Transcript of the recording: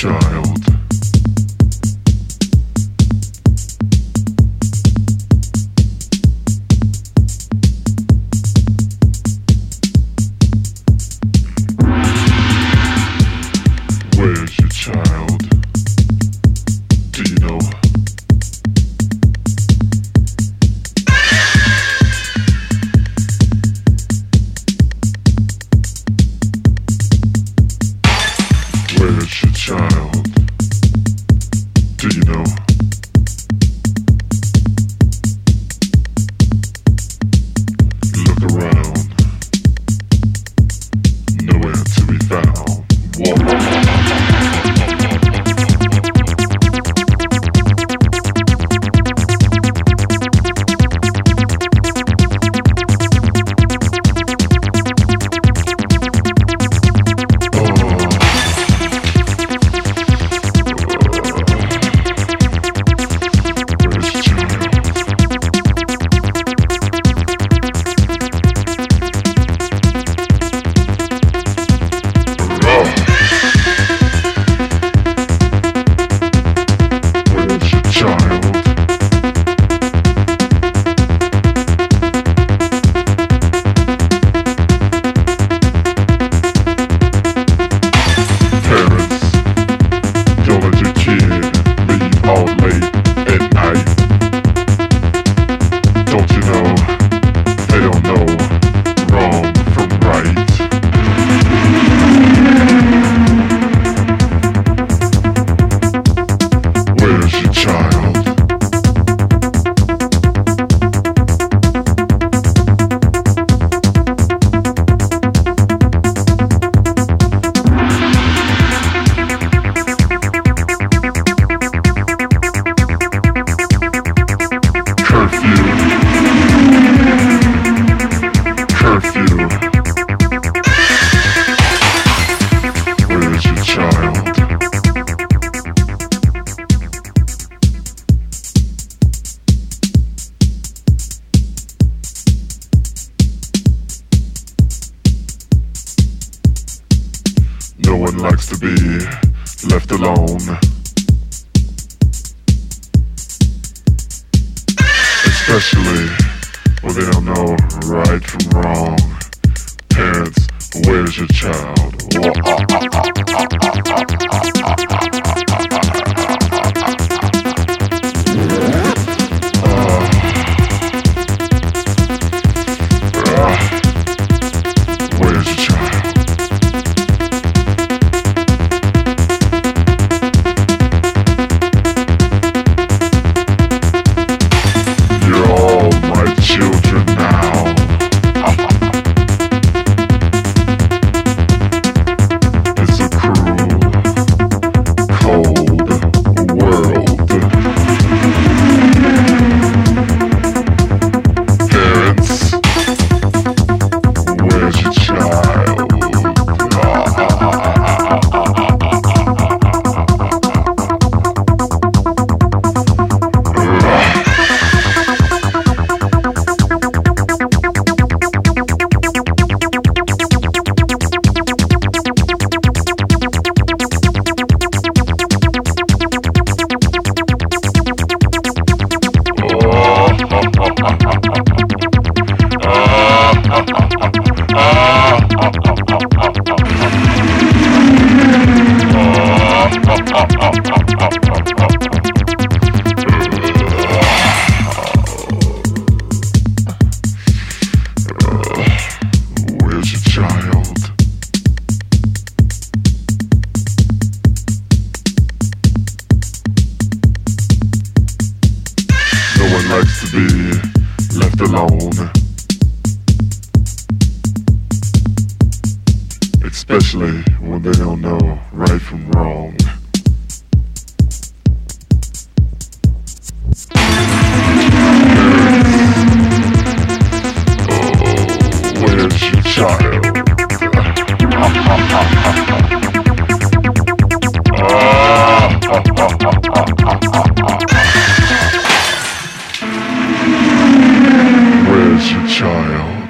child? Where's your child? Do you know? Where's your child? Do you know? Look around. Nowhere to be found. Whoa. No one likes to be left alone, especially when they don't know right from wrong. Parents, where's your child? Where's your child? Children now. It's a cruel, cold world. Parents, where's your child? Where's your child? No one likes to be left alone, especially when they don't know right from wrong. Where's your child? Where's your child?